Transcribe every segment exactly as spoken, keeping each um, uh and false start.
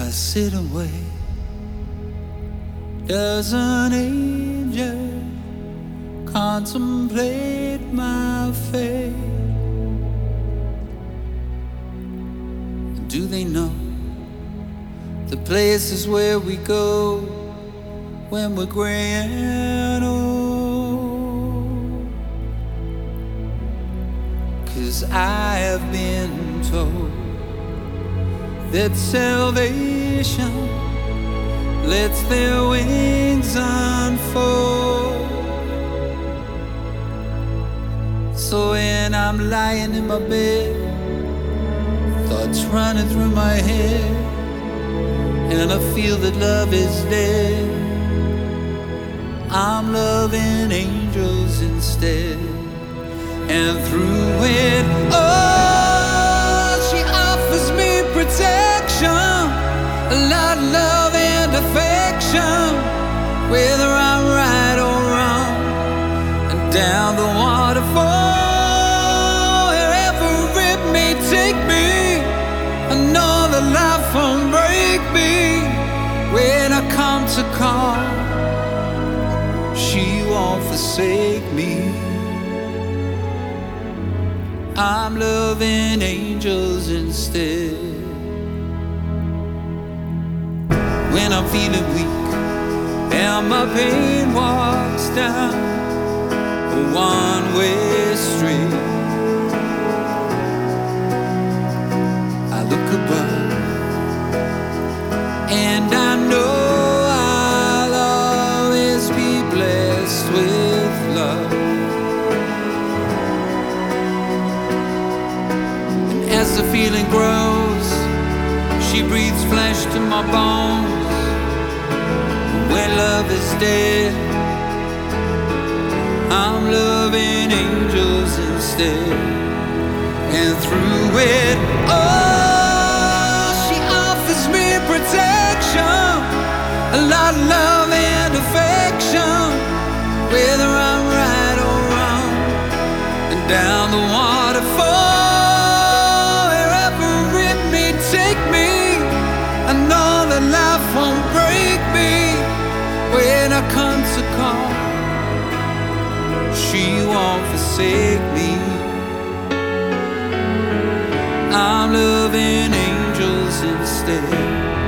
I sit and wait. Does an angel contemplate my fate? Do they know the places where we go when we're gray and old? 'Cause I have been told that salvation lets their wings unfold. So when I'm lying in my bed, thoughts running through my head, and I feel that love is dead, I'm loving angels instead. And through it all, she offers me protection, a lot of love and affection, whether I'm right or wrong. And down the waterfall, wherever it may take me, I know that life won't break me. When I come to call, she won't forsake me. I'm loving angels instead. When I'm feeling weak and my pain walks down a one-way street, I look above and I know I'll always be blessed with love. And as the feeling grows, she breathes flesh to my bones. When love is dead, I'm loving angels instead. And through it all, she offers me protection, a lot of love and affection, whether I'm right or wrong. And down the waterfall, wherever it may take me, I know that life won't break me. When I come to call, she won't forsake me. I'm loving angels instead.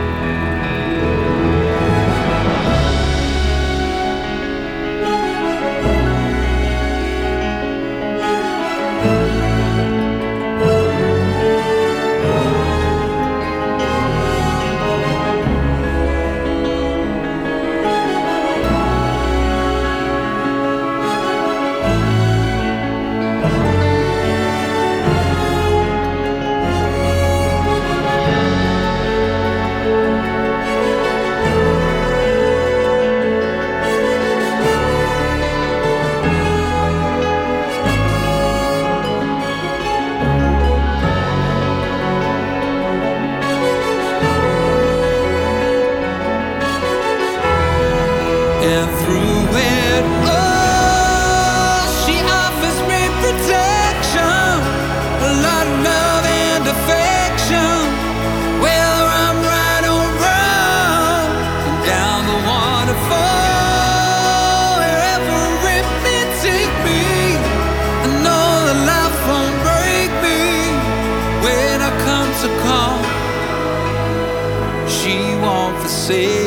And through it all, she offers me protection, a lot of love and affection, whether I'm right or wrong. And down the waterfall, wherever it may take me, I know that life won't break me. When I come to call, she won't forsake